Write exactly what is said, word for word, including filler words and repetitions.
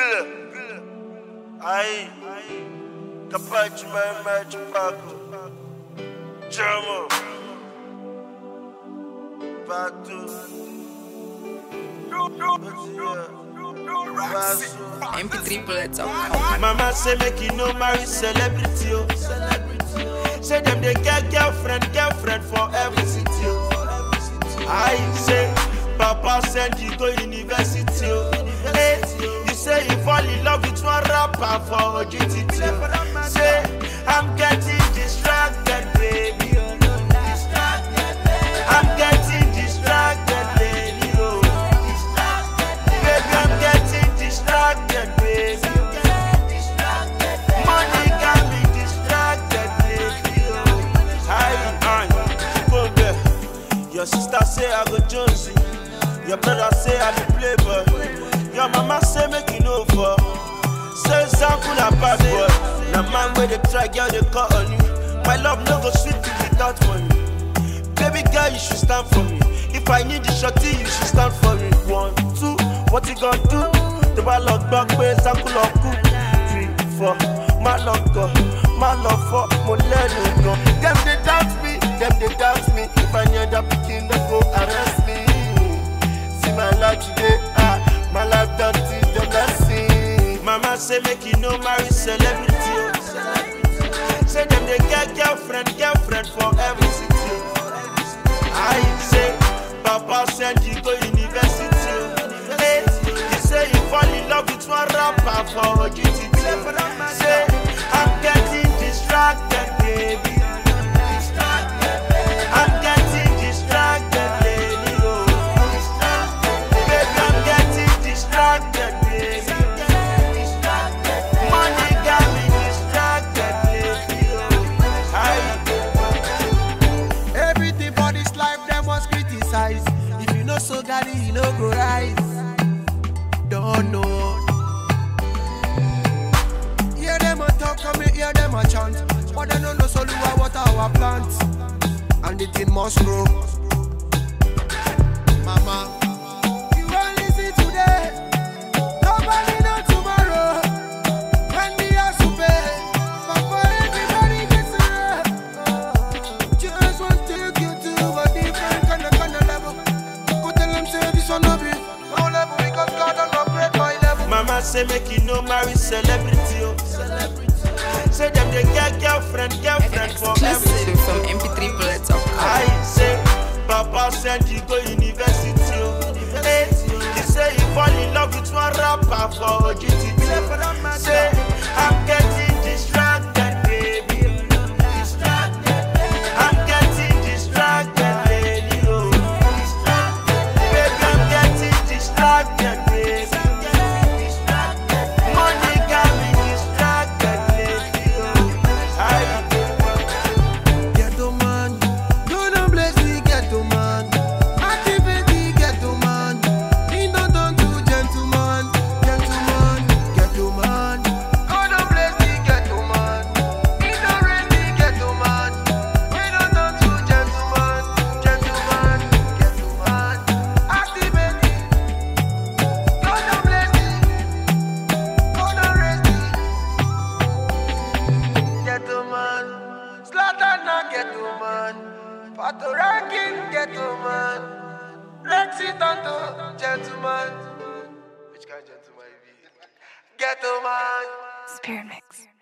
Aí, capaz de mais mais de pago. Chama. Pato. M P three bullets up. Mama say make you no marry celebrity, oh. Say them they get girlfriend, girlfriend for every city, oh. I say, Papa send you go university, oh. Hey, you say you fall in love with one rapper for G T T. Say, I'm getting distracted, baby. I'm getting distracted, baby. Oh. Baby, I'm getting distracted, baby. Money got me distracted, baby. Oh. Hi, hi, go there. Your sister say I go Jonesy. Your brother say I be playboy. Your mama say make you know for. Say something a bad boy. Now man where they try, girl they call on you. My love no go sweet you without money. Baby girl, you should stand for me. If I need the shorty, you should stand for me. One, two, what you gonna do? The ball lock back, way, sample of cool. Three, four, my love go, my love for, my let go. Them they doubt me, them they doubt me. If I need that picking, they go arrest me. See my life today, ah, my life done till the blessing. Mama say make you no marry celebrity, oh. Say them they get girlfriend, girlfriend for every city. I say, Papa send you go university. Hey, you say you fall in love with one rapper for G T T. Say, I'm getting distracted, baby. I'm getting distracted, baby. Oh. Baby, I'm getting distracted, baby. Money got me distracted, baby. Oh. Hi. If you know so daddy, you know go rise. Don't know. Hear them a talk, come here, hear them a chant. But they don't know so do what our plants. And the thing must grow. Mama, you only see today. Nobody know tomorrow. When the house to pay. But for everybody gets it. Just want to take you to a different kind of kind of level. This one no be no level because God don't operate my level. Mama say make you no marry celebrity, oh. Say them they get girlfriend, girlfriend for every city. From M P three bullets up. I say, Papa send you go university, oh. Hey, you say you fall in love with one rapper for G T T. Say, I'm getting distracted, baby. I'm getting distracted, baby. Oh. Baby, I'm getting distracted, baby. Money got me distracted, baby. Oh. I Ghetto man, God and bless the ghetto man. Activate the ghetto man. He not done to gentleman, gentleman, ghetto man. God and bless the ghetto man. He not raise the ghetto man. We not done to gentleman, gentleman, ghetto man. Activate the God and bless the God and raise the ghetto man. Slaughter na ghetto man. Pato ranking ghetto man. Lexi Tanto gentleman. Which kind of gentleman you be? Ghetto man. Spirit mix.